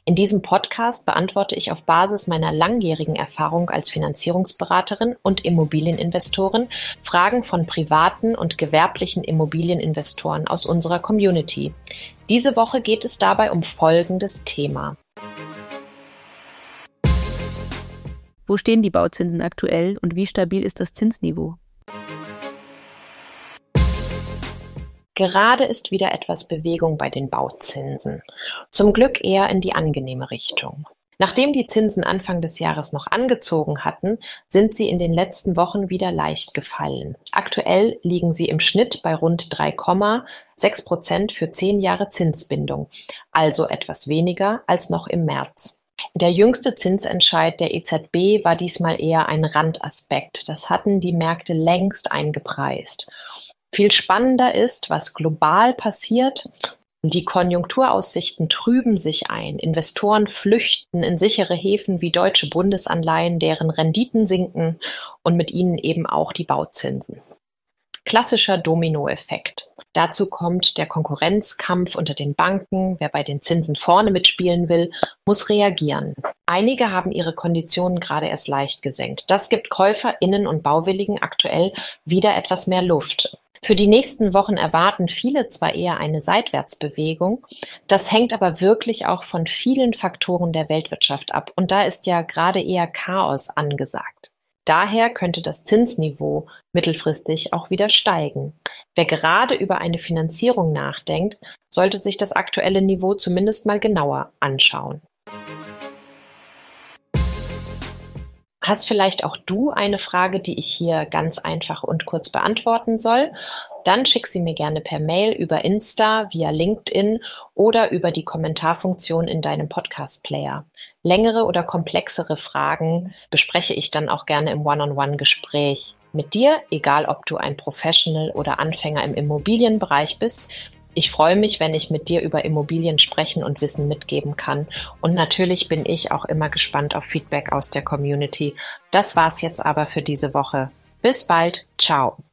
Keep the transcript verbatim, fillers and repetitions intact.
In diesem Podcast beantworte ich auf Basis meiner langjährigen Erfahrung als Finanzierungsberaterin und Immobilieninvestorin Fragen von privaten und gewerblichen Immobilieninvestoren aus unserer Community. Diese Woche geht es dabei um folgendes Thema. Wo stehen die Bauzinsen aktuell und wie stabil ist das Zinsniveau? Gerade ist wieder etwas Bewegung bei den Bauzinsen. Zum Glück eher in die angenehme Richtung. Nachdem die Zinsen Anfang des Jahres noch angezogen hatten, sind sie in den letzten Wochen wieder leicht gefallen. Aktuell liegen sie im Schnitt bei rund drei Komma sechs Prozent für zehn Jahre Zinsbindung, also etwas weniger als noch im März. Der jüngste Zinsentscheid der E Z B war diesmal eher ein Randaspekt. Das hatten die Märkte längst eingepreist. Viel spannender ist, was global passiert. Die Konjunkturaussichten trüben sich ein. Investoren flüchten in sichere Häfen wie deutsche Bundesanleihen, deren Renditen sinken und mit ihnen eben auch die Bauzinsen. Klassischer Dominoeffekt. Dazu kommt der Konkurrenzkampf unter den Banken. Wer bei den Zinsen vorne mitspielen will, muss reagieren. Einige haben ihre Konditionen gerade erst leicht gesenkt. Das gibt KäuferInnen und Bauwilligen aktuell wieder etwas mehr Luft. Für die nächsten Wochen erwarten viele zwar eher eine Seitwärtsbewegung, das hängt aber wirklich auch von vielen Faktoren der Weltwirtschaft ab und da ist ja gerade eher Chaos angesagt. Daher könnte das Zinsniveau mittelfristig auch wieder steigen. Wer gerade über eine Finanzierung nachdenkt, sollte sich das aktuelle Niveau zumindest mal genauer anschauen. Hast vielleicht auch du eine Frage, die ich hier ganz einfach und kurz beantworten soll? Dann schick sie mir gerne per Mail, über Insta, via LinkedIn oder über die Kommentarfunktion in deinem Podcast-Player. Längere oder komplexere Fragen bespreche ich dann auch gerne im One-on-One-Gespräch mit dir, egal ob du ein Professional oder Anfänger im Immobilienbereich bist. Ich freue mich, wenn ich mit dir über Immobilien sprechen und Wissen mitgeben kann. Und natürlich bin ich auch immer gespannt auf Feedback aus der Community. Das war's jetzt aber für diese Woche. Bis bald. Ciao.